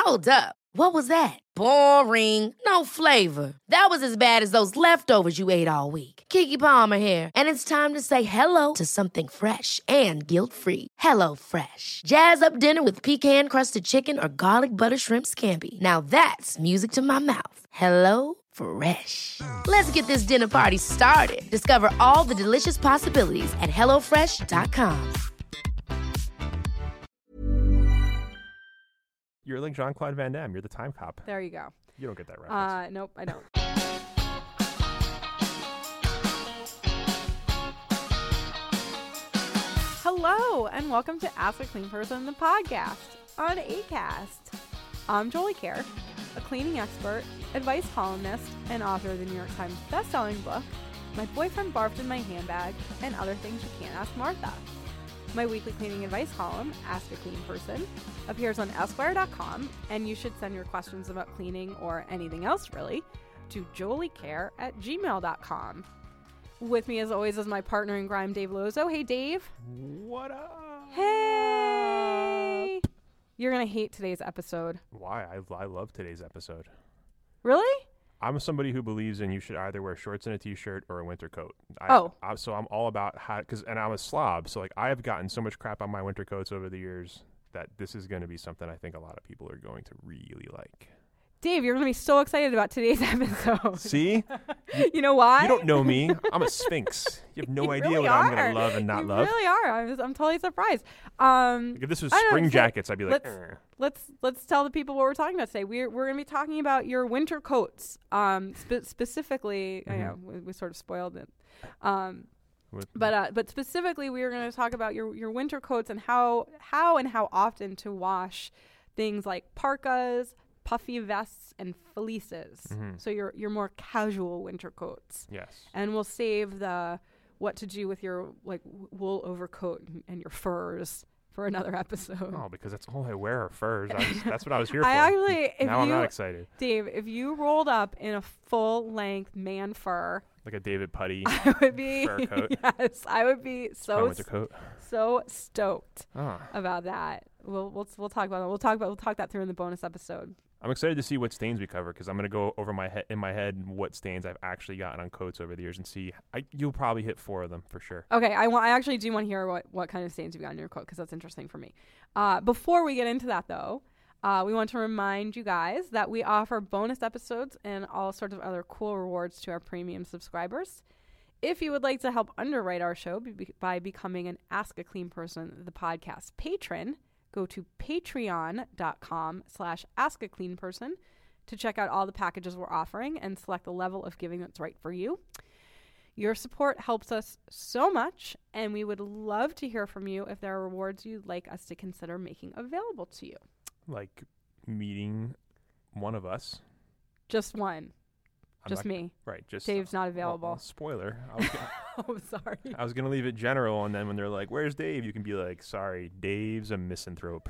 Hold up. What was that? Boring. No flavor. That was as bad as those leftovers you ate all week. Keke Palmer here, and it's time to say hello to something fresh and guilt-free. Hello Fresh. Jazz up dinner with pecan-crusted chicken or garlic butter shrimp scampi. Now that's music to my mouth. Hello Fresh. Let's get this dinner party started. Discover all the delicious possibilities at hellofresh.com. You're like Jean-Claude Van Damme. You're the time cop. There you go. You don't get that reference. Nope, I don't. Hello, and welcome to Ask a Clean Person, the podcast on Acast. I'm Jolie Kerr, a cleaning expert, advice columnist, and author of the New York Times bestselling book, My Boyfriend Barfed in My Handbag, and Other Things You Can't Ask Martha. My weekly cleaning advice column, Ask a Clean Person, appears on Esquire.com, and you should send your questions about cleaning or anything else, really, to joliecare@gmail.com. With me, as always, is my partner in crime, Dave Lozo. Hey, Dave. What up? Hey. You're going to hate today's episode. Why? I love today's episode. Really? I'm somebody who believes in you should either wear shorts and a t-shirt or a winter coat. So I'm all about how, and I'm a slob. So like I have gotten so much crap on my winter coats over the years that this is going to be something I think a lot of people are going to really like. Dave, you're going to be so excited about today's episode. See? You know why? You don't know me. I'm a sphinx. You have no idea really what I'm going to love and not love. You really are. I'm totally surprised. If this was spring jackets, I'd be like, let's tell the people what we're talking about today. We're going to be talking about your winter coats. Specifically, I know we sort of spoiled it. But specifically, we are going to talk about your winter coats and how often to wash things like parkas, puffy vests, and fleeces. So your more casual winter coats. Yes. And we'll save the what to do with your like wool overcoat and your furs for another episode. Oh, because that's all I wear are furs. That's what I was here for. I'm not excited. Dave, if you rolled up in a full-length man fur, like a David Putty I would be fur coat. Yes, I would be so stoked Oh. about that. We'll talk about that. We'll talk that through in the bonus episode. I'm excited to see what stains we cover because I'm going to go over in my head what stains I've actually gotten on coats over the years and see. You'll probably hit 4 of them for sure. Okay, I actually do want to hear what kind of stains you've got in your coat because that's interesting for me. Before we get into that though, we want to remind you guys that we offer bonus episodes and all sorts of other cool rewards to our premium subscribers. If you would like to help underwrite our show by becoming an Ask a Clean Person, the podcast patron, go to patreon.com/askacleanperson to check out all the packages we're offering and select the level of giving that's right for you. Your support helps us so much, and we would love to hear from you if there are rewards you'd like us to consider making available to you. Like meeting one of us. Just one. Me. Right. Just Dave's not available. Well, spoiler. Oh, sorry. I was going to leave it general, and then when they're like, where's Dave? You can be like, sorry, Dave's a misanthrope.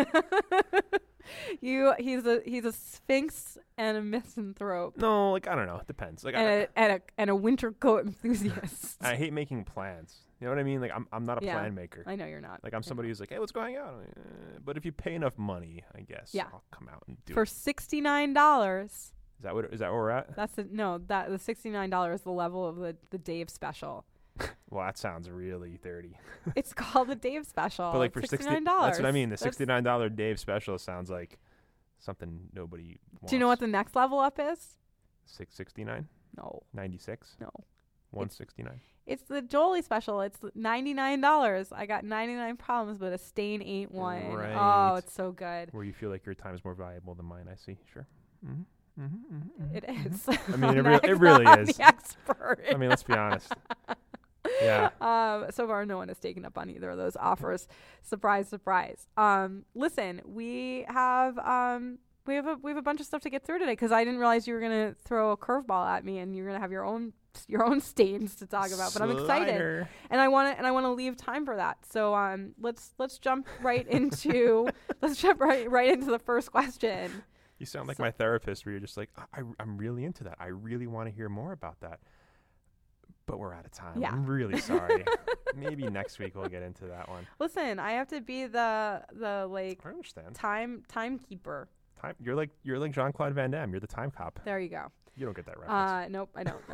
He's a sphinx and a misanthrope. No, like, I don't know. It depends. Like, and a winter coat enthusiast. I hate making plans. You know what I mean? Like, I'm not a plan maker. I know you're not. Like, I'm somebody who's like, hey, let's go hang out. Like, but if you pay enough money, I guess I'll come out and do it. For $69. Is that where we're at? The $69 is the level of the Dave special. Well, that sounds really dirty. It's called the Dave special. But like for $69. That's what I mean. The $69 Dave special sounds like something nobody wants. Do you know what the next level up is? $669? No. 96? No. 169. It's the Jolie special. It's $99. I got 99 problems, but a stain ain't one. Right. Oh, it's so good. Where you feel like your time's more valuable than mine. I see. Sure. It is. I mean, it really is. The expert. I mean, let's be honest. Yeah. So far, no one has taken up on either of those offers. Surprise, surprise. Listen, we have a bunch of stuff to get through today because I didn't realize you were gonna throw a curveball at me and you're gonna have your own stains to talk about. But I'm excited, and I want to leave time for that. So let's jump right into the first question. You sound like my therapist where you're just like, I'm really into that. I really want to hear more about that. But we're out of time. Yeah. I'm really sorry. Maybe next week we'll get into that one. Listen, I have to be the I understand. timekeeper. You're like Jean-Claude Van Damme. You're the time cop. There you go. You don't get that reference. Nope, I don't.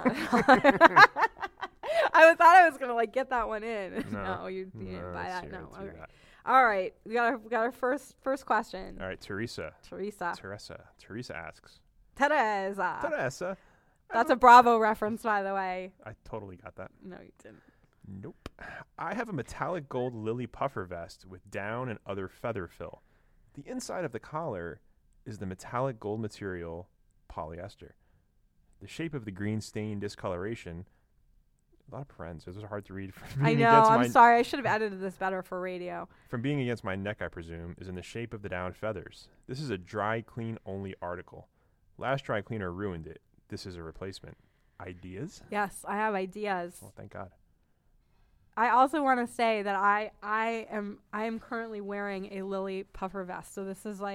I thought I was gonna get that one in. No, you didn't buy that. No. Okay. All right, we got our first question. All right, Teresa asks. Teresa. That's a Bravo reference, by the way. I totally got that. No, you didn't. Nope. I have a metallic gold Lily puffer vest with down and other feather fill. The inside of the collar is the metallic gold material polyester. The shape of the green stain discoloration. A lot of parentheses. Those are hard to read. I know. I'm sorry. I should have edited this better for radio. From being against my neck, I presume, is in the shape of the down feathers. This is a dry clean only article. Last dry cleaner ruined it. This is a replacement. Ideas? Yes, I have ideas. Well, thank God. I also want to say that I am currently wearing a Lily puffer vest. So this is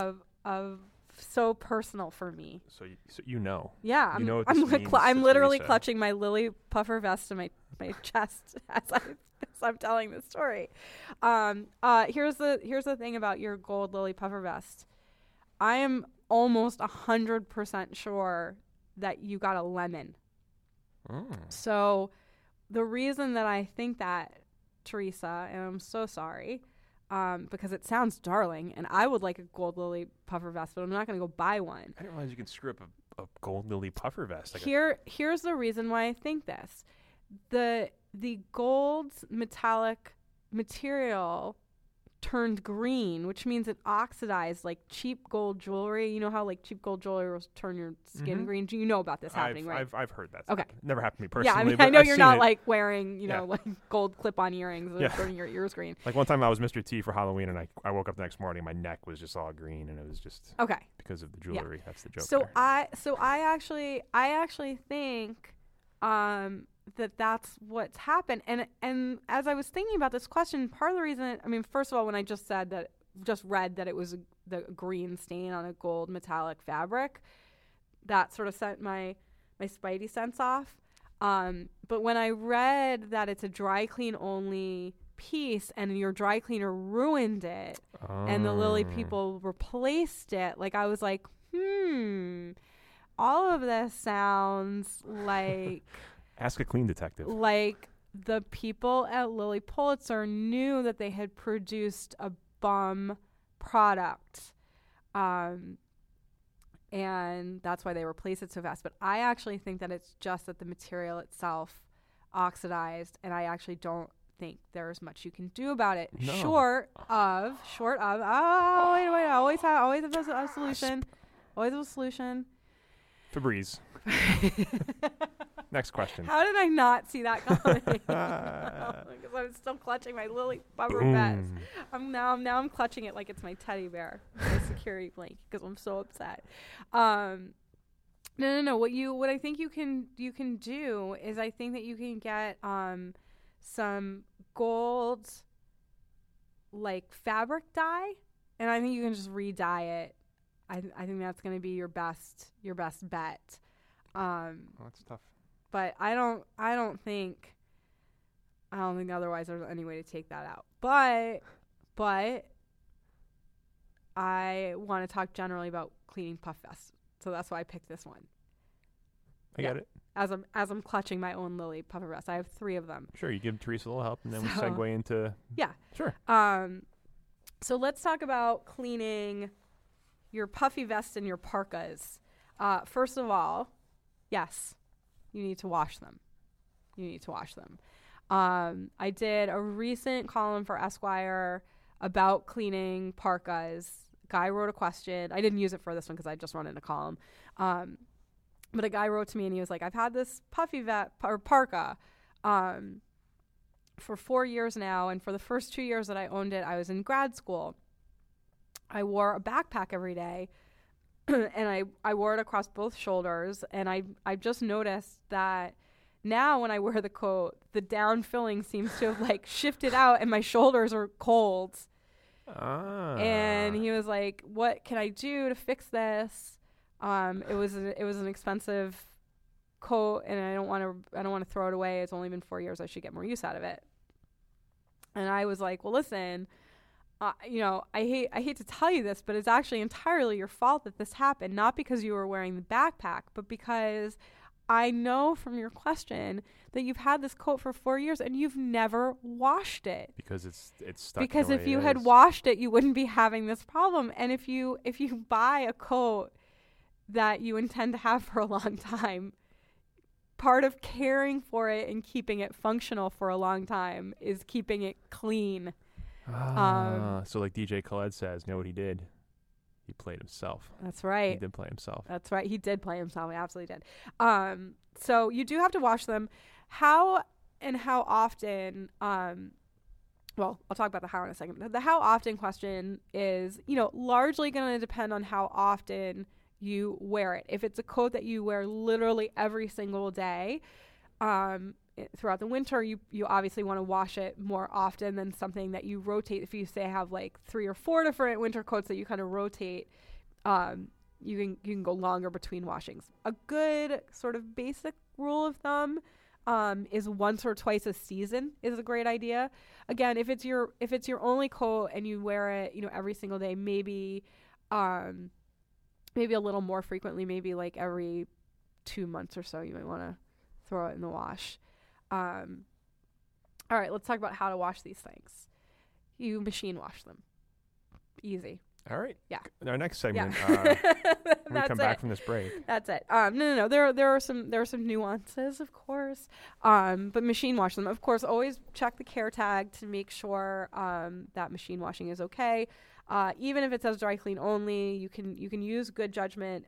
so personal for me. So you know. Yeah, I'm literally clutching my Lily puffer vest to my chest as I'm telling this story. Here's the thing about your gold Lily puffer vest. I am almost 100% sure that you got a lemon. So the reason that I think that, Teresa, and I'm so sorry, because it sounds darling, and I would like a gold Lily puffer vest, but I'm not going to go buy one. I didn't realize you can screw up a gold Lily puffer vest. Here's the reason why I think this. The gold metallic material turned green, which means it oxidized like cheap gold jewelry. You know how cheap gold jewelry will turn your skin green? Do you know about this happening, right? I've heard that. Okay. Never happened to me personally. Yeah, I know you're not wearing, gold clip-on earrings that are turning your ears green. Like one time I was Mr. T for Halloween, and I woke up the next morning, my neck was just all green, and it was just because of the jewelry. Yeah. That's the joke. So I actually think that's what's happened. And as I was thinking about this question, part of the reason, first of all, when I just read that it was the green stain on a gold metallic fabric, that sort of sent my spidey sense off. But when I read that it's a dry clean only piece and your dry cleaner ruined it and the Lily people replaced it, I was like, all of this sounds like... Ask a clean detective. Like the people at Lilly Pulitzer knew that they had produced a bum product. And that's why they replaced it so fast. But I actually think that it's just that the material itself oxidized, and I actually don't think there's much you can do about it. No. Short of wait, always have a solution. Always have a solution. Febreze. Next question. How did I not see that coming? Because I'm still clutching my Lily puffer vest. I'm clutching it like it's my teddy bear, my security blanket, because I'm so upset. No. What I think you can do is I think that you can get some gold fabric dye, and I think you can just re-dye it. I think that's going to be your best bet. That's tough. But I don't think otherwise there's any way to take that out. But I want to talk generally about cleaning puff vests. So that's why I picked this one. I get it. As I'm clutching my own Lily puffer vest. I have 3 of them. Sure, you give Teresa a little help and then we segue into... Yeah. Sure. So let's talk about cleaning your puffy vest and your parkas. First of all, yes, you need to wash them. I did a recent column for Esquire about cleaning parkas. Guy wrote a question. I didn't use it for this one because I just run in a column. But a guy wrote to me and he was like, I've had this puffy parka for 4 years now. And for the first 2 years that I owned it, I was in grad school. I wore a backpack every day. And I wore it across both shoulders, and I just noticed that now when I wear the coat, the down filling seems to have shifted out, and my shoulders are cold. And he was like, "What can I do to fix this?" It was an expensive coat, and I don't want to throw it away. It's only been 4 years. I should get more use out of it. And I was like, "Well, listen, I hate to tell you this, but it's actually entirely your fault that this happened. Not because you were wearing the backpack, but because I know from your question that you've had this coat for 4 years and you've never washed it. Because it's stuck. Because if you had washed it, you wouldn't be having this problem. And if you buy a coat that you intend to have for a long time, part of caring for it and keeping it functional for a long time is keeping it clean. So like DJ Khaled says, know what he did? He played himself. That's right. He did play himself. That's right. He did play himself. He absolutely did. So you do have to wash them. How often, well, I'll talk about the how in a second. The how often question is, largely going to depend on how often you wear it. If it's a coat that you wear literally every single day, throughout the winter, you obviously want to wash it more often than something that you rotate. If you say have like 3 or 4 different winter coats that you kind of rotate, you can go longer between washings. A good sort of basic rule of thumb is once or twice a season is a great idea. Again, if it's your only coat and you wear it, every single day, maybe a little more frequently, maybe like every 2 months or so, you might want to throw it in the wash. All right, let's talk about how to wash these things. You machine wash them. Easy. All right. Yeah. Our next segment. Yeah. We come back from this break. That's it. No. There are some nuances, of course. But machine wash them. Of course, always check the care tag to make sure that machine washing is okay. Even if it says dry clean only, you can use good judgment.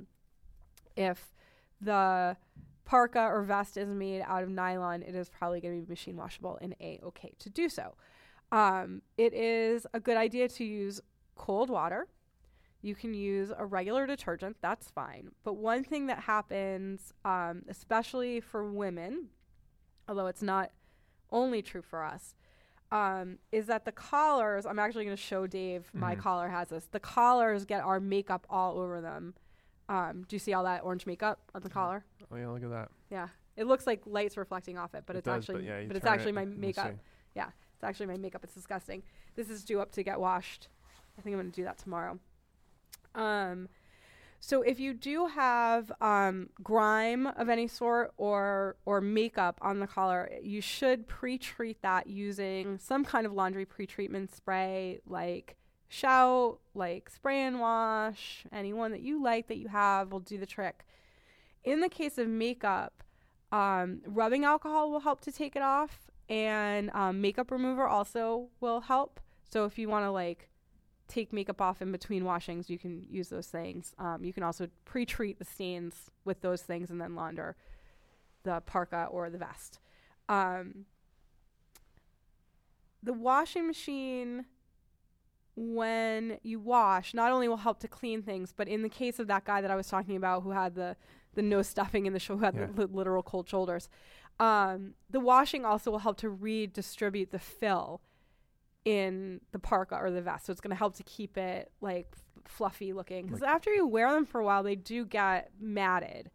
If the parka or vest is made out of nylon, it is probably going to be machine washable and okay to do so. It is a good idea to use cold water. You can use a regular detergent, that's fine. But one thing that happens, especially for women, although it's not only true for us, is that the collars, I'm actually going to show Dave, my collar has this. The collars get our makeup all over them. Do you see all that orange makeup on the collar? Oh yeah, look at that. Yeah, it looks like light's reflecting off it, but it's actually my makeup. Yeah, it's actually my makeup. It's disgusting. This is due up to get washed. I think I'm going to do that tomorrow. So if you do have grime of any sort or makeup on the collar, you should pre-treat that using some kind of laundry pre-treatment spray, like Shout, like Spray and Wash, anyone that you like that you have will do the trick. In the case of makeup, rubbing alcohol will help to take it off, and makeup remover also will help. So if you want to like take makeup off in between washings, you can use those things. You can also pre-treat the stains with those things and then launder the parka or the vest. The washing machine, when you wash, not only will help to clean things, but in the case of that guy that I was talking about who had the nose stuffing in the show, who had the literal cold shoulders, the washing also will help to redistribute the fill in the parka or the vest. So it's going to help to keep it like fluffy looking. Because after you wear them for a while, they do get matted.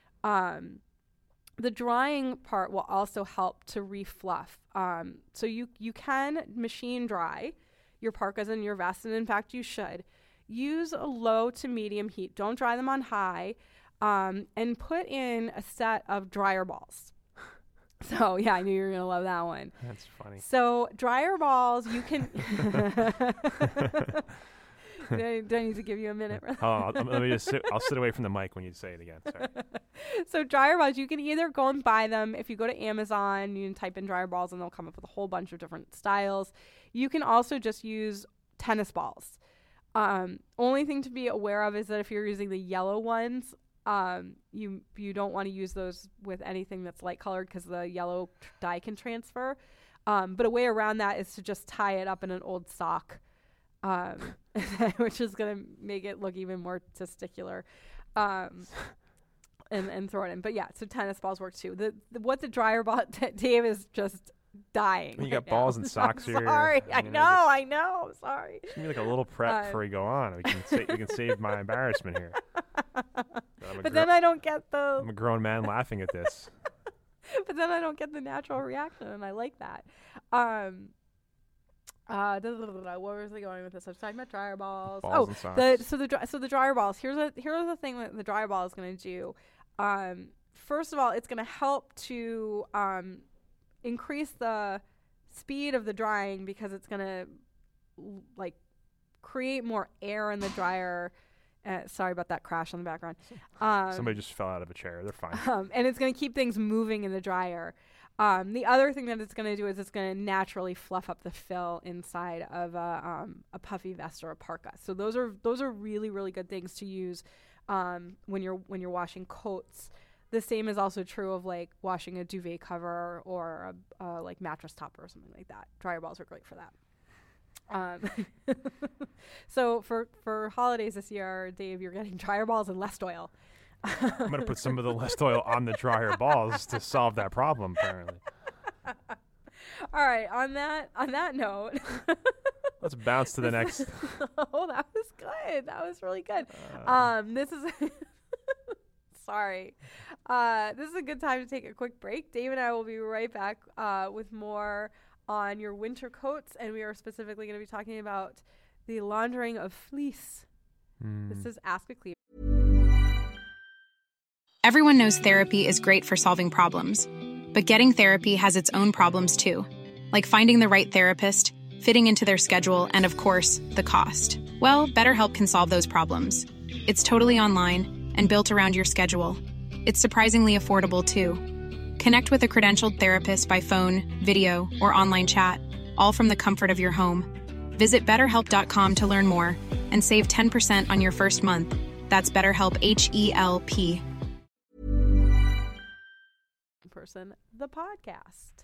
The drying part will also help to refluff. So you can machine dry your parkas and your vests, and in fact you should. Use a low to medium heat. Don't dry them on high. And put in a set of dryer balls. So, yeah, I knew you were going to love that one. That's funny. So, dryer balls, you can... Do I need to give you a minute? I'll sit away from the mic when you say it again. Sorry. So, dryer balls, you can either go and buy them. If you go to Amazon, you can type in dryer balls, and they'll come up with a whole bunch of different styles. You can also just use tennis balls. Only thing to be aware of is that if you're using the yellow ones, you don't want to use those with anything that's light colored because the yellow dye can transfer. But a way around that is to just tie it up in an old sock, which is going to make it look even more testicular, and throw it in. But yeah, so tennis balls work too. What the dryer ball, Dave is just dying. You got balls and socks here. Sorry, I know. Sorry. Just give me like a little prep before we go on. We can save my embarrassment here. But then I don't get I'm a grown man laughing at this. But then I don't get the natural reaction, and I like that. What was I going with this? I was talking about dryer balls. So the dryer balls. Here's the thing that the dryer ball is going to do. First of all, it's going to help to increase the speed of the drying because it's going to like create more air in the dryer. Sorry about that crash on the background. Somebody just fell out of a chair. They're fine. And it's going to keep things moving in the dryer. The other thing that it's going to do is it's going to naturally fluff up the fill inside of a puffy vest or a parka. So those are really, really good things to use when you're washing coats. The same is also true of like washing a duvet cover or a like mattress topper or something like that. Dryer balls are great for that. So for holidays this year, Dave, you're getting dryer balls and Lest oil. I'm going to put some of the Lest oil on the dryer balls to solve that problem, apparently. All right. On that note, let's bounce to the next. Oh, that was good. That was really good. This is sorry. This is a good time to take a quick break. Dave and I will be right back with more on your winter coats, and we are specifically going to be talking about the laundering of fleece. This is Ask a Cleaver. Everyone knows therapy is great for solving problems, but getting therapy has its own problems too, like finding the right therapist, fitting into their schedule, and of course, the cost. Well, BetterHelp can solve those problems. It's totally online and built around your schedule. It's surprisingly affordable too. Connect with a credentialed therapist by phone, video, or online chat, all from the comfort of your home. Visit BetterHelp.com to learn more and save 10% on your first month. That's BetterHelp, H-E-L-P. Person, the podcast.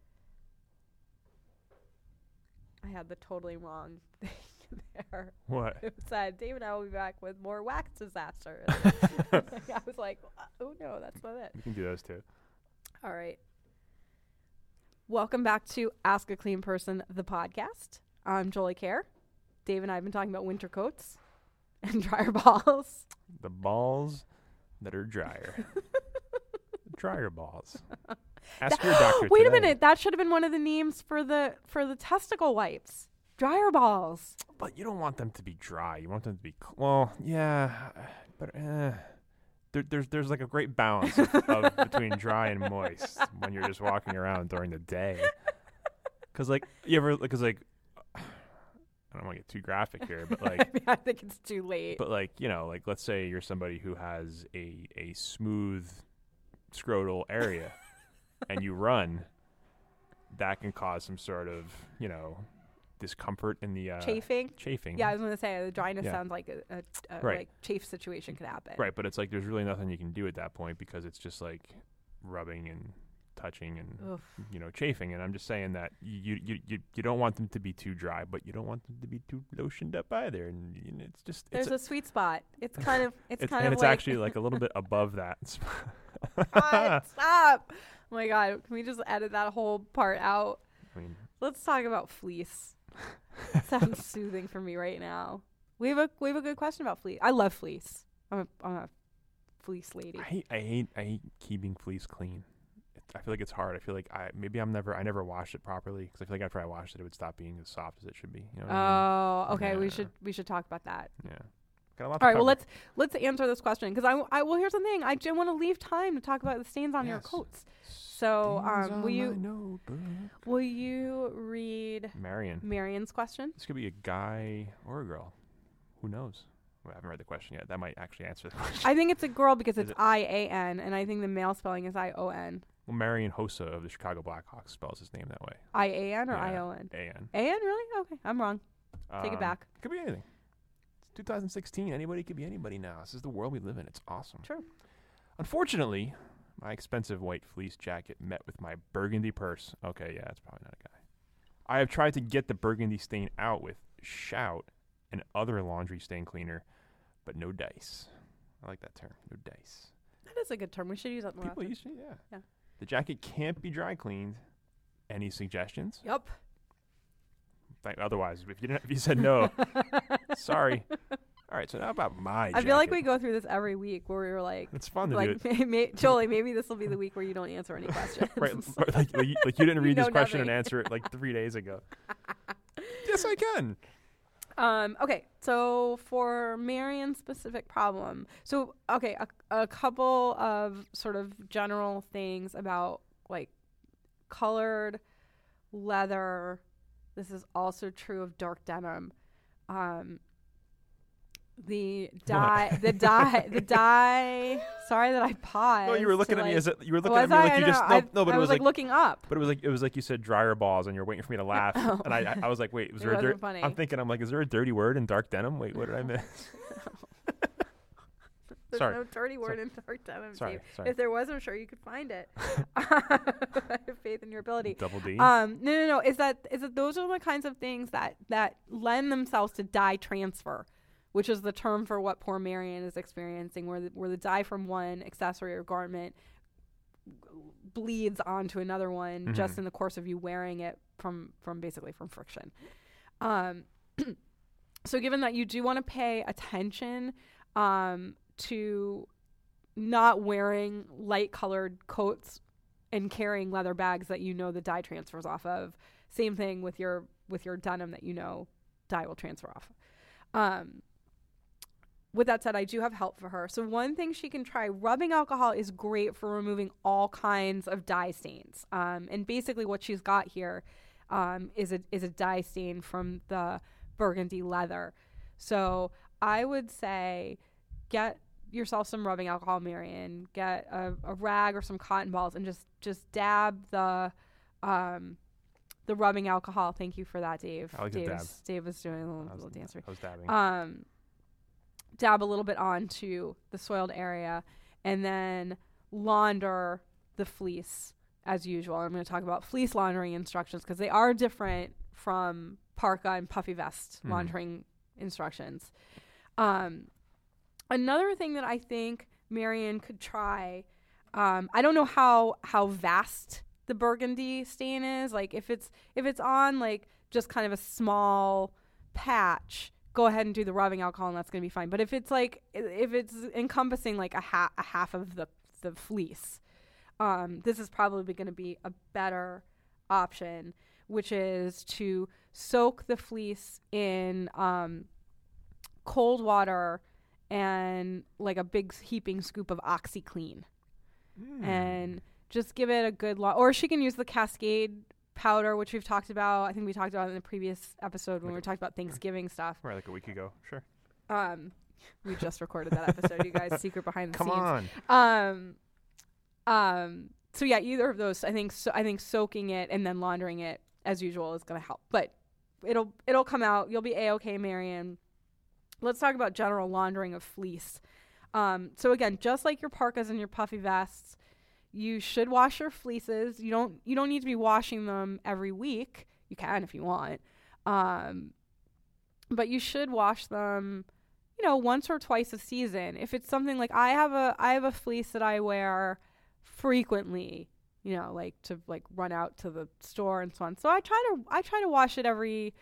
I had the totally wrong thing there. What? It said, Dave and I will be back with more wax disasters. I was like, oh no, that's not it. You can do those too. All right. Welcome back to Ask a Clean Person, the podcast. I'm Jolie Kerr. Dave and I have been talking about winter coats and dryer balls. The balls that are dryer. Dryer balls. Ask your doctor. Wait today. a minute. That should have been one of the names for the testicle wipes. Dryer balls. But you don't want them to be dry. You want them to be well, yeah, but there's like a great balance of between dry and moist when you're just walking around during the day. Because like you ever because like I don't want to get too graphic here, but like I think it's too late. But like like let's say you're somebody who has a smooth scrotal area and you run, that can cause some sort of discomfort in the chafing. Yeah, I was going to say the dryness sounds like a right. like chafe situation could happen. Right, but it's like there's really nothing you can do at that point because it's just like rubbing and touching and chafing. And I'm just saying that you don't want them to be too dry, but you don't want them to be too lotioned up either. And it's just there's a sweet spot. It's kind of it's actually like a little bit above that. Stop! Oh my God, can we just edit that whole part out? I mean, let's talk about fleece. Sounds soothing for me right now. We have a good question about fleece. I love fleece. I'm a fleece lady. I hate keeping fleece clean. I feel like it's hard. I feel like I never washed it properly because I feel like after I washed it, it would stop being as soft as it should be. You know what I mean? Okay. Yeah. We should talk about that. Yeah. All right. Well, let's answer this question because well, here's the thing. I do want to leave time to talk about the stains on your coats. So, will you read Marion's question? This could be a guy or a girl. Who knows? Well, I haven't read the question yet. That might actually answer the question. I think it's a girl because it's I-A-N, and I think the male spelling is I-O-N. Well, Marion Hossa of the Chicago Blackhawks spells his name that way. I-A-N or I-O-N? A-N. A-N, really? Okay, I'm wrong. Take it back. Could be anything. It's 2016. Anybody could be anybody now. This is the world we live in. It's awesome. True. Unfortunately, my expensive white fleece jacket met with my burgundy purse. Okay, yeah, that's probably not a guy. I have tried to get the burgundy stain out with Shout and other laundry stain cleaner, but no dice. I like that term, no dice. That is a good term. We should use that more often. People use it, yeah. The jacket can't be dry cleaned. Any suggestions? Yep. Otherwise, if you said no, sorry. All right, so now about my jacket. I feel like we go through this every week where we were like... It's fun to do it. Jolie, maybe this will be the week where you don't answer any questions. Right, like you didn't read this question and answer it like 3 days ago. Yes, I can. Okay, so for Marian's specific problem, a couple of sort of general things about like colored leather. This is also true of dark denim. The dye. Sorry that I paused. No, you were looking at me you were looking at me like you just. No, but I was like looking up. But it was like you said dryer balls, and you're waiting for me to laugh, and I was like, wait, was there a dirty? I'm thinking, is there a dirty word in dark denim? Wait, what did I miss? There's no dirty word in dark denim. Sorry. If there was, I'm sure you could find it. I have faith in your ability. Double D. No. Is that those are the kinds of things that lend themselves to dye transfer, which is the term for what poor Marian is experiencing, where the dye from one accessory or garment bleeds onto another one just in the course of you wearing it from friction. So given that you do want to pay attention to not wearing light colored coats and carrying leather bags that the dye transfers off of, same thing with your denim that dye will transfer off. With that said, I do have help for her. So one thing she can try, rubbing alcohol is great for removing all kinds of dye stains. And basically what she's got here is a dye stain from the burgundy leather. So I would say get yourself some rubbing alcohol, Marian. Get a rag or some cotton balls and just dab the rubbing alcohol. Thank you for that, Dave. I like to dab. Dave was doing a little dancer. I was dabbing. Dab a little bit onto the soiled area, and then launder the fleece as usual. I'm going to talk about fleece laundering instructions because they are different from parka and puffy vest laundering instructions. Another thing that I think Marian could try, I don't know how vast the burgundy stain is. Like if it's on like just kind of a small patch, go ahead and do the rubbing alcohol and that's going to be fine. But if it's encompassing like a half of the fleece, this is probably going to be a better option, which is to soak the fleece in cold water and like a big heaping scoop of OxyClean, and just give it a good or she can use the Cascade powder, which we've talked about. I think we talked about in the previous episode when we were talking about Thanksgiving stuff. Right, like a week ago. Sure. We just recorded that episode, you guys. Secret behind the scenes. Come on. So yeah, either of those. I think soaking it and then laundering it as usual is going to help. But it'll come out. You'll be A-okay, Marian. Let's talk about general laundering of fleece. So again, just like your parkas and your puffy vests, you should wash your fleeces. You don't need to be washing them every week. You can if you want. But you should wash them, once or twice a season. If it's something like I have a fleece that I wear frequently, like to like run out to the store and so on. So I try to wash it every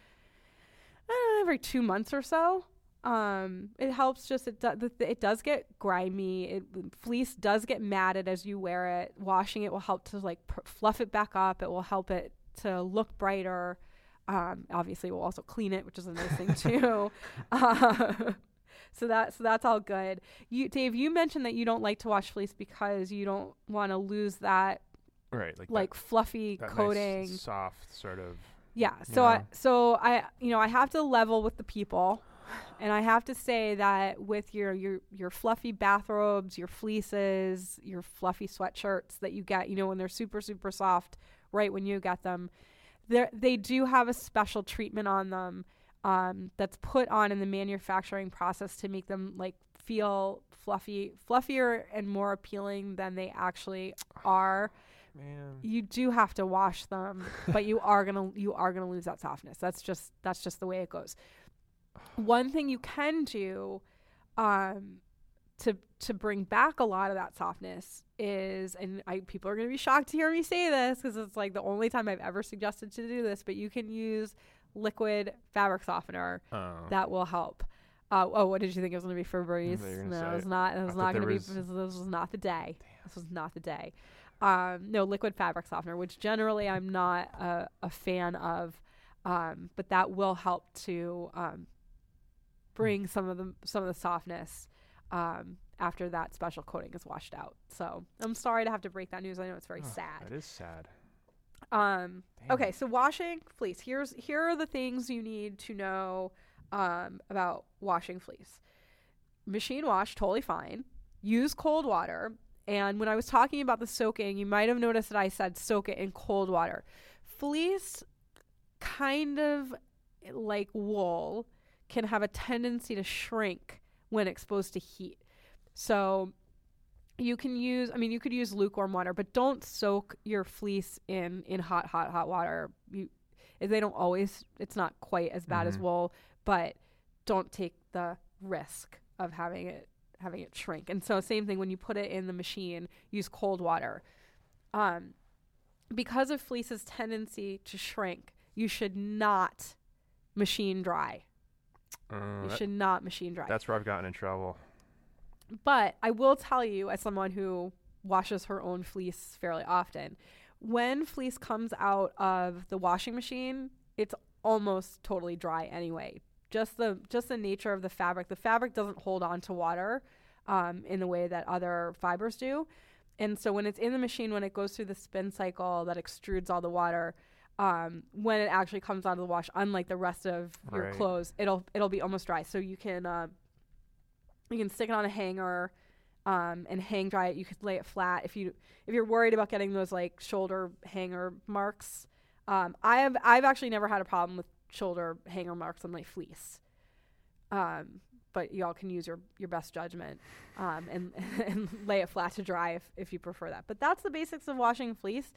2 months or so. It helps just, it does get grimy. Fleece does get matted as you wear it. Washing it will help to like fluff it back up. It will help it to look brighter. Obviously we'll also clean it, which is a nice thing too. So that's all good. Dave, you mentioned that you don't like to wash fleece because you don't want to lose that, right? Like fluffy that coating, nice, soft sort of. Yeah. So I have to level with the people. And I have to say that with your fluffy bathrobes, your fleeces, your fluffy sweatshirts that you get, when they're super, super soft, right when you get them, they do have a special treatment on them that's put on in the manufacturing process to make them like feel fluffier and more appealing than they actually are. Man. You do have to wash them, but you are gonna lose that softness. That's just the way it goes. One thing you can do to bring back a lot of that softness is, and people are going to be shocked to hear me say this because it's like the only time I've ever suggested to do this, but you can use liquid fabric softener. That will help. What did you think it was going to be for Febreze? No, it's not. It was not going to be. This was not the day. Damn. This was not the day. No, liquid fabric softener, which generally I'm not a fan of. But that will help to bring some of the softness after that special coating is washed out. So I'm sorry to have to break that news. I know it's very sad. That is sad. Okay, so washing fleece. Here are the things you need to know about washing fleece. Machine wash, totally fine. Use cold water. And when I was talking about the soaking, you might have noticed that I said soak it in cold water. Fleece, kind of like wool, can have a tendency to shrink when exposed to heat. So you could use lukewarm water, but don't soak your fleece in hot water. It's not quite as bad as wool, but don't take the risk of having it shrink. And so same thing when you put it in the machine, use cold water. Because of fleece's tendency to shrink, you should not machine dry. Should not machine dry. That's where I've gotten in trouble. But I will tell you, as someone who washes her own fleece fairly often, when fleece comes out of the washing machine, it's almost totally dry anyway. Just the nature of the fabric. The fabric doesn't hold on to water in the way that other fibers do. And so when it's in the machine, when it goes through the spin cycle that extrudes all the water, when it actually comes out of the wash, unlike the rest of your clothes, it'll be almost dry. So you can stick it on a hanger and hang dry it. You could lay it flat if you're worried about getting those like shoulder hanger marks. I've actually never had a problem with shoulder hanger marks on my fleece. But y'all can use your best judgment and lay it flat to dry if you prefer that. But that's the basics of washing fleece.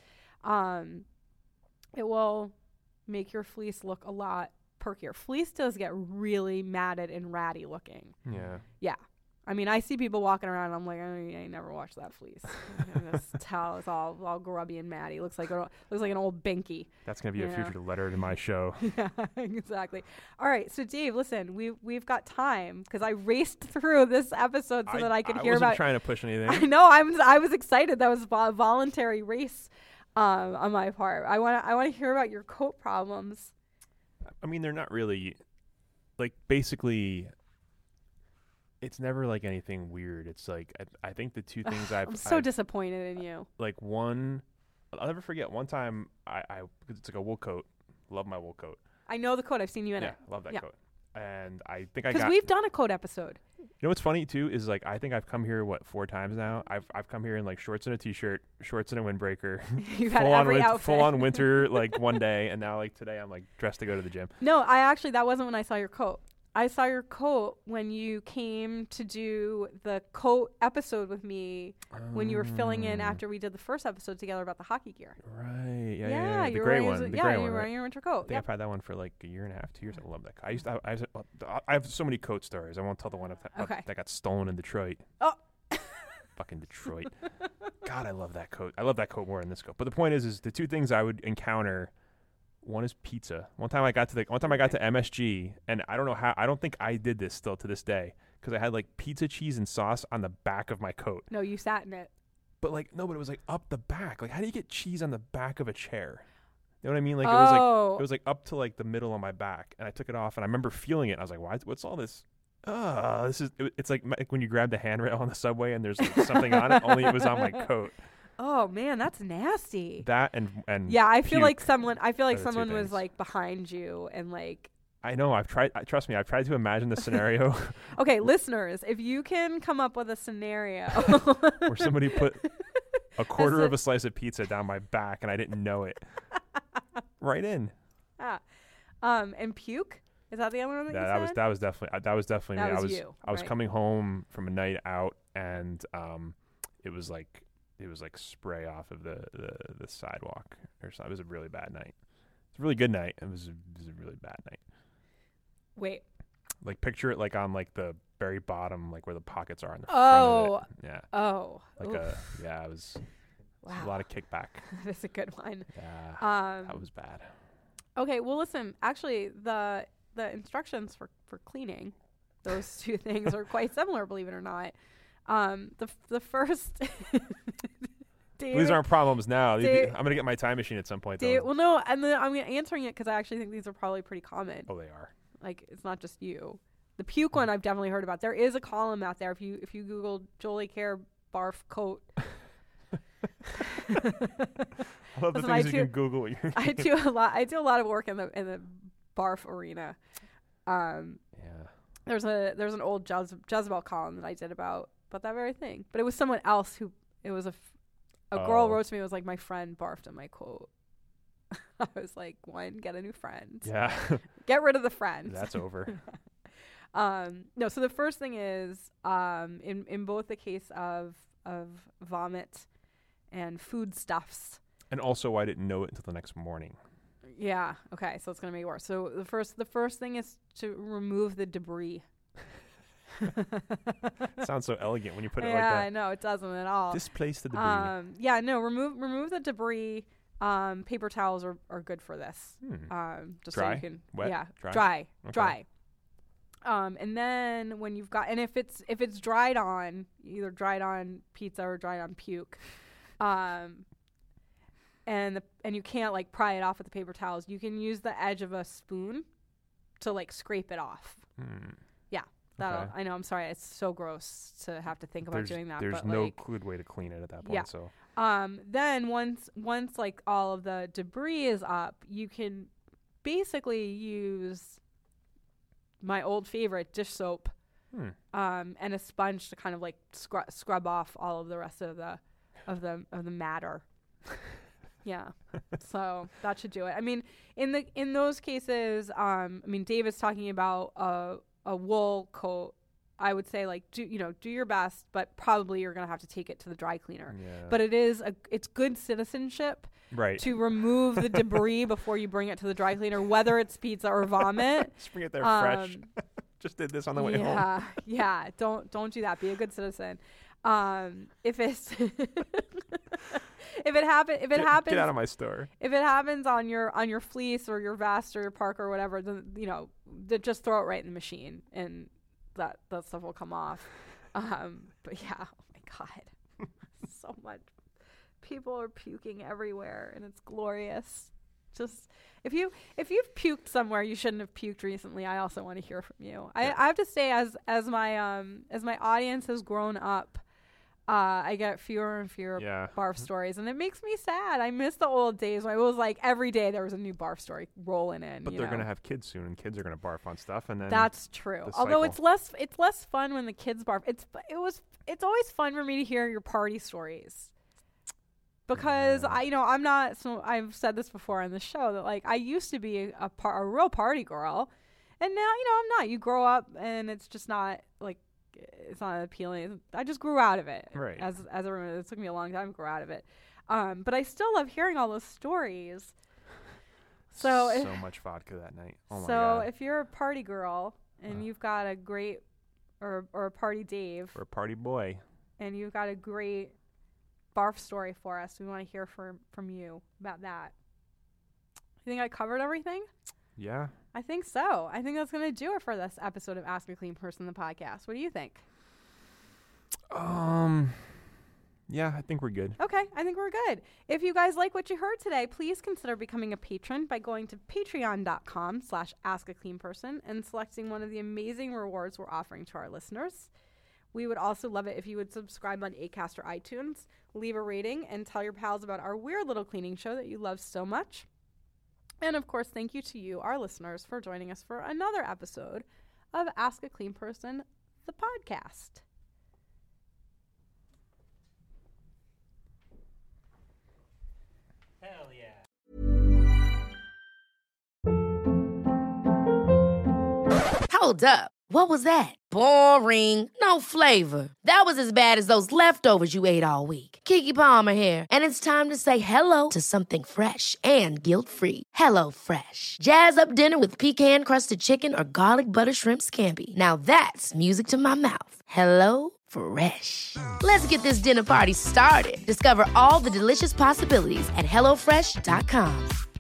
It will make your fleece look a lot perkier. Fleece does get really matted and ratty looking. Yeah. Yeah. I mean, I see people walking around and I'm like, I ain't never washed that fleece. I can just tell it's all grubby and matty. Looks like an old binky. That's gonna be a future letter to my show. Yeah, exactly. All right, so Dave, listen, we've got time because I raced through this episode so that I could hear about. I wasn't trying to push anything. I know. I was excited. That was a voluntary race on my part. I want to hear about your coat problems. I mean, they're not really like basically. It's never like anything weird. It's like I think the two things I'm so disappointed in you. Like I'll never forget one time I it's like a wool coat. Love my wool coat. I know the coat. I've seen you in it. Yeah, love that coat. And I think because we've done a coat episode. You know what's funny too is like I think I've come here 4 times now. I've come here in like shorts and a t-shirt, shorts and a windbreaker. You've had every outfit. Full on winter like one day, and now like today I'm like dressed to go to the gym. No, that wasn't when I saw your coat. I saw your coat when you came to do the coat episode with me when you were filling in after we did the first episode together about the hockey gear. Right. Yeah. The gray one. You were wearing your winter coat. I think I've had that one for like a year and a half, 2 years. I love that coat. I have so many coat stories. I won't tell the one that got stolen in Detroit. Oh. Fucking Detroit. God, I love that coat. I love that coat more than this coat. But the point is the two things I would encounter. One is pizza. One time I got to MSG, and I don't know how. I don't think I did this still to this day because I had like pizza cheese and sauce on the back of my coat. No, you sat in it. But like no, but it was like up the back. Like how do you get cheese on the back of a chair? You know what I mean? Like it was like up to like the middle of my back, and I took it off, and I remember feeling it. And I was like, "Why? What's all this? It's like when you grab the handrail on the subway and there's like something on it. Only it was on my coat." Oh man, that's nasty. That and yeah, I feel like someone was like behind you and like. I know. Trust me. I've tried to imagine the scenario. Okay, listeners, if you can come up with a scenario where somebody put a quarter of a slice of pizza down my back and I didn't know it, right in. And puke. Is that the other one that you said? That was definitely me. I was right? coming home from a night out and it was like spray off of the sidewalk or something. It was a really bad night. It's a really good night. It was a really bad night. Wait. Like picture it like on like the very bottom, like where the pockets are in the front of it. Yeah. Oh. Like it was a lot of kickback. That's a good one. Yeah. That was bad. Okay, well listen, actually the instructions for cleaning those two things are quite similar, believe it or not. The first These aren't problems now. I'm going to get my time machine at some point, though. Well, no, and then I'm answering it because I actually think these are probably pretty common. Oh, they are. Like, it's not just you. The puke one I've definitely heard about. There is a column out there if you Google Jolie Kerr barf coat. I love the things you can Google. I do a lot of work in the barf arena. Yeah. There's an old Jezebel column that I did about that very thing, but it was someone else who it was a girl wrote to me. It was like, my friend barfed in my quote. I was like, one, get a new friend. Yeah. Get rid of the friend. That's over. No. So the first thing is in both the case of vomit and foodstuffs. And also, I didn't know it until the next morning. Yeah. Okay. So it's gonna make it worse. So the first thing is to remove the debris. Sounds so elegant when you put it like that. that. Yeah, no, it doesn't at all. Displace the debris. Yeah, no, remove the debris. Paper towels are good for this. Just dry? So you can wet? Yeah, dry. Okay. Dry. And then when you've got, and if it's dried on, either dried on pizza or dried on puke, and you can't like pry it off with the paper towels, you can use the edge of a spoon to like scrape it off. Yeah. Okay. I know, I'm sorry, it's so gross to have to think about doing that. There's no good way to clean it at that point. Yeah. So then once like all of the debris is up, you can basically use my old favorite, dish soap, and a sponge to kind of like scrub off all of the rest of the matter. Yeah. So that should do it. I mean, in those cases, Dave is talking about a wool coat. I would say like do your best, but probably you're gonna have to take it to the dry cleaner. Yeah. But it's good citizenship, right, to remove the debris before you bring it to the dry cleaner, whether it's pizza or vomit. Just bring it there fresh. Just did this on the way home. Yeah. Don't do that. Be a good citizen. If it happens, get out of my store. If it happens on your fleece or your vest or your parka or whatever, then just throw it right in the machine and that stuff will come off. But yeah, oh my God, so much. People are puking everywhere, and it's glorious. Just if you've puked somewhere you shouldn't have puked recently, I also want to hear from you. Yeah. I have to say, as my audience has grown up, I get fewer and fewer barf stories, and it makes me sad. I miss the old days when it was like every day there was a new barf story rolling in. But they're going to have kids soon, and kids are going to barf on stuff, and then that's true. Although it's less fun when the kids barf. It's always fun for me to hear your party stories. Because I'm not. So I've said this before on the show that like I used to be a real party girl, and now I'm not. You grow up and it's just not like it's not appealing. I just grew out of it. Right. As everyone, it took me a long time to grow out of it. But I still love hearing all those stories. So much vodka that night. Oh my God. So if you're a party girl and you've got a great or a party Dave or a party boy, and you've got a great barf story for us, we want to hear from you about that. You think I covered everything? Yeah. I think so. I think that's going to do it for this episode of Ask a Clean Person, the podcast. What do you think? Yeah, I think we're good. Okay, I think we're good. If you guys like what you heard today, please consider becoming a patron by going to patreon.com/askacleanperson and selecting one of the amazing rewards we're offering to our listeners. We would also love it if you would subscribe on Acast or iTunes, leave a rating, and tell your pals about our weird little cleaning show that you love so much. And of course, thank you to you, our listeners, for joining us for another episode of Ask a Clean Person, the podcast. Hell yeah. Hold up. What was that? Boring. No flavor. That was as bad as those leftovers you ate all week. Keke Palmer here, and it's time to say hello to something fresh and guilt-free. HelloFresh. Jazz up dinner with pecan-crusted chicken or garlic butter shrimp scampi. Now that's music to my mouth. HelloFresh. Let's get this dinner party started. Discover all the delicious possibilities at HelloFresh.com.